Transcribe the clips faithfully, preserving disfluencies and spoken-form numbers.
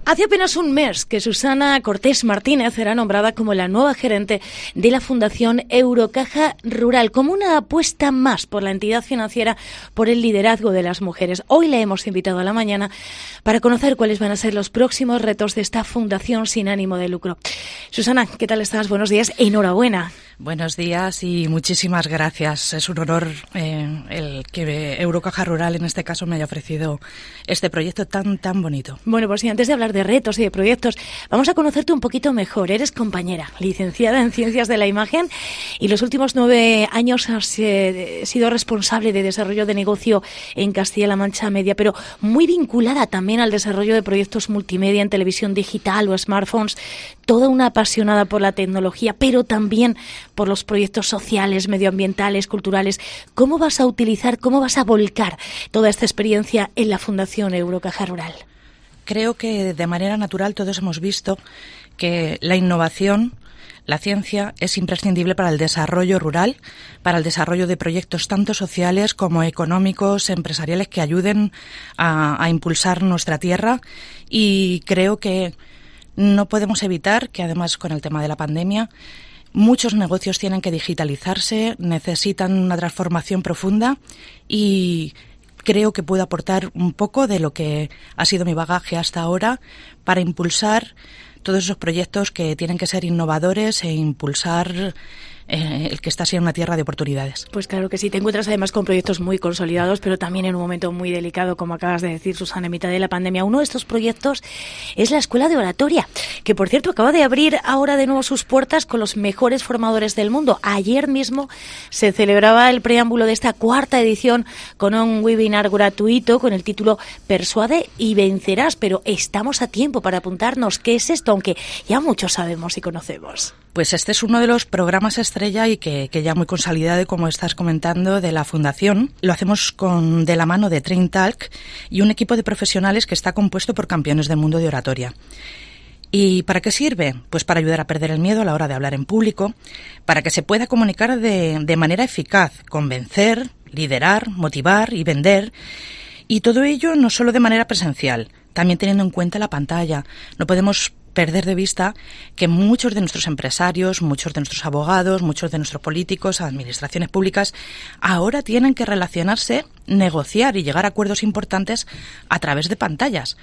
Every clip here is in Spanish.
Hace apenas un mes que Susana Cortés Martínez era nombrada como la nueva gerente de la Fundación Eurocaja Rural, como una apuesta más por la entidad financiera, por el liderazgo de las mujeres. Hoy le hemos invitado a la mañana para conocer cuáles van a ser los próximos retos de esta fundación sin ánimo de lucro. Susana, ¿qué tal estás? Buenos días, enhorabuena. Buenos días y muchísimas gracias. Es un honor eh, el que Eurocaja Rural en este caso me haya ofrecido este proyecto tan tan bonito. Bueno, pues sí, antes de hablar de retos y de proyectos, vamos a conocerte un poquito mejor. Eres compañera, licenciada en Ciencias de la Imagen y los últimos nueve años has eh, sido responsable de desarrollo de negocio en Castilla-La Mancha Media, pero muy vinculada también al desarrollo de proyectos multimedia en televisión digital o smartphones. Toda una apasionada por la tecnología, pero también por los proyectos sociales, medioambientales, culturales. ¿Cómo vas a utilizar, cómo vas a volcar toda esta experiencia en la Fundación Eurocaja Rural? Creo que de manera natural todos hemos visto que la innovación, la ciencia, es imprescindible para el desarrollo rural, para el desarrollo de proyectos tanto sociales como económicos, empresariales, que ayuden a, a impulsar nuestra tierra. Y creo que no podemos evitar que, además, con el tema de la pandemia, muchos negocios tienen que digitalizarse, necesitan una transformación profunda y creo que puedo aportar un poco de lo que ha sido mi bagaje hasta ahora para impulsar todos esos proyectos que tienen que ser innovadores e impulsar eh, el que está siendo una tierra de oportunidades. Pues claro que sí, te encuentras además con proyectos muy consolidados, pero también en un momento muy delicado, como acabas de decir, Susana, en mitad de la pandemia. Uno de estos proyectos es la Escuela de Oratoria, que por cierto acaba de abrir ahora de nuevo sus puertas con los mejores formadores del mundo. Ayer mismo se celebraba el preámbulo de esta cuarta edición con un webinar gratuito con el título Persuade y vencerás, pero estamos a tiempo para apuntarnos. ¿Qué es esto? Aunque ya muchos sabemos y conocemos. Pues este es uno de los programas estrella y que, que ya muy consolidado, como estás comentando, de la Fundación. Lo hacemos con de la mano de Train Talk y un equipo de profesionales que está compuesto por campeones del mundo de oratoria. ¿Y para qué sirve? Pues para ayudar a perder el miedo a la hora de hablar en público, para que se pueda comunicar de, de manera eficaz, convencer, liderar, motivar y vender. Y todo ello no solo de manera presencial, también teniendo en cuenta la pantalla. No podemos perder de vista que muchos de nuestros empresarios, muchos de nuestros abogados, muchos de nuestros políticos, administraciones públicas, ahora tienen que relacionarse, negociar y llegar a acuerdos importantes a través de pantallas.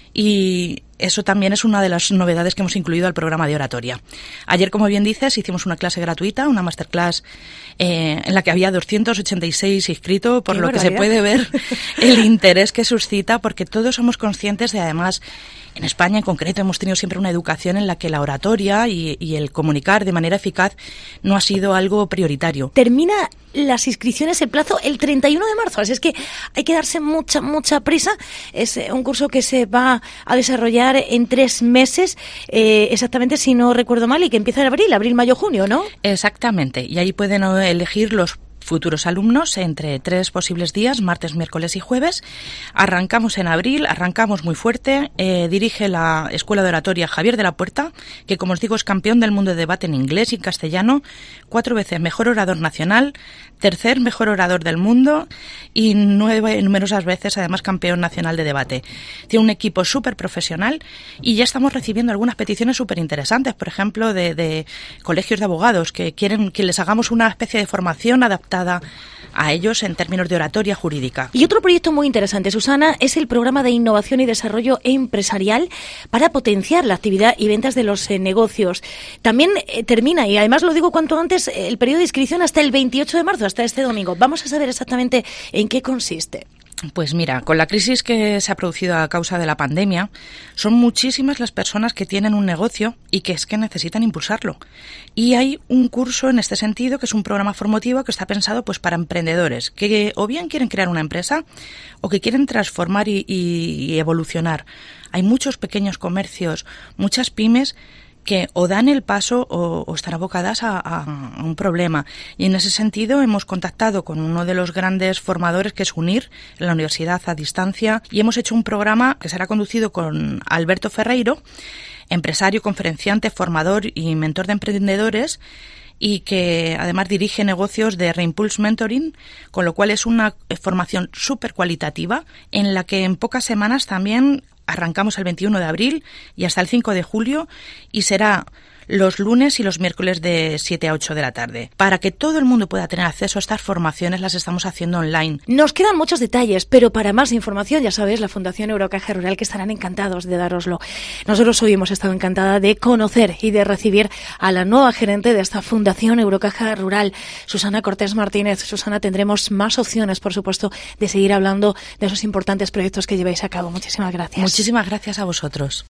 Y eso también es una de las novedades que hemos incluido al programa de oratoria. Ayer, como bien dices, hicimos una clase gratuita, una masterclass eh, en la que había doscientos ochenta y seis inscritos, por lo que se puede ver el interés que suscita, porque todos somos conscientes de, además, en España en concreto hemos tenido siempre una educación en la que la oratoria y, y el comunicar de manera eficaz no ha sido algo prioritario. Termina las inscripciones en plazo el treinta y uno de marzo, así es que hay que darse mucha, mucha prisa. Es un curso que se va a desarrollar en tres meses, eh, exactamente, si no recuerdo mal, y que empieza en abril, abril, mayo, junio, ¿no? Exactamente, y ahí pueden elegir los futuros alumnos entre tres posibles días, martes, miércoles y jueves. Arrancamos en abril, arrancamos muy fuerte. Eh, dirige la Escuela de Oratoria Javier de la Puerta, que, como os digo, es campeón del mundo de debate en inglés y en castellano, cuatro veces mejor orador nacional, tercer mejor orador del mundo y nueve numerosas veces además campeón nacional de debate. Tiene un equipo súper profesional y ya estamos recibiendo algunas peticiones súper interesantes, por ejemplo, de, de colegios de abogados que quieren que les hagamos una especie de formación adaptada a ellos en términos de oratoria jurídica. Y otro proyecto muy interesante, Susana, es el programa de innovación y desarrollo empresarial para potenciar la actividad y ventas de los eh, negocios. También eh, termina, y además lo digo cuanto antes, el periodo de inscripción hasta el veintiocho de marzo, hasta este domingo. Vamos a saber exactamente en qué consiste. Pues mira, con la crisis que se ha producido a causa de la pandemia, son muchísimas las personas que tienen un negocio y que es que necesitan impulsarlo. Y hay un curso en este sentido, que es un programa formativo que está pensado pues para emprendedores que o bien quieren crear una empresa o que quieren transformar y, y, y evolucionar. Hay muchos pequeños comercios, muchas pymes que o dan el paso o, o están abocadas a, a, a un problema. Y en ese sentido hemos contactado con uno de los grandes formadores, que es UNIR, en la Universidad a Distancia, y hemos hecho un programa que será conducido con Alberto Ferreiro, empresario, conferenciante, formador y mentor de emprendedores, y que además dirige negocios de Reimpulse Mentoring, con lo cual es una formación súper cualitativa en la que en pocas semanas también Arrancamos el veintiuno de abril y hasta el cinco de julio y será los lunes y los miércoles de siete a ocho de la tarde. Para que todo el mundo pueda tener acceso a estas formaciones, las estamos haciendo online. Nos quedan muchos detalles, pero para más información, ya sabéis, la Fundación Eurocaja Rural, que estarán encantados de daroslo. Nosotros hoy hemos estado encantada de conocer y de recibir a la nueva gerente de esta Fundación Eurocaja Rural, Susana Cortés Martínez. Susana, tendremos más opciones, por supuesto, de seguir hablando de esos importantes proyectos que lleváis a cabo. Muchísimas gracias. Muchísimas gracias a vosotros.